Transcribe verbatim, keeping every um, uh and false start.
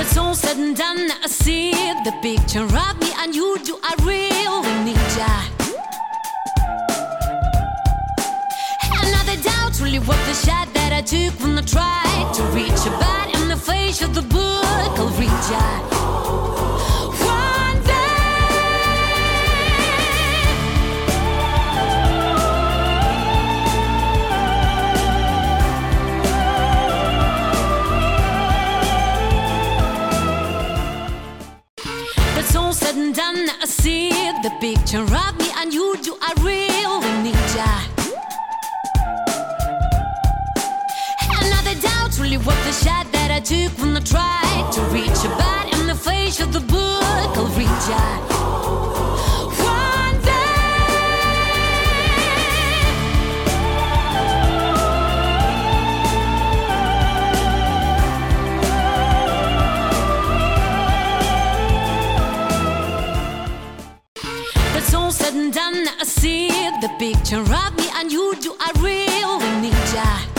It's all said and done, I see the picture of me and you. Do I really need ya? Another doubt, really worth the shot that I took when I tried to reach a bat in the face of the book. I'll read ya. One all said and done, I see the picture of me and you. Do I really need ya? Another doubt, really worth the shot that I took when I tried to reach a bat in the face of the book. I'll read ya. One It's all said and done, I see the picture of me and you. Do I really need ya?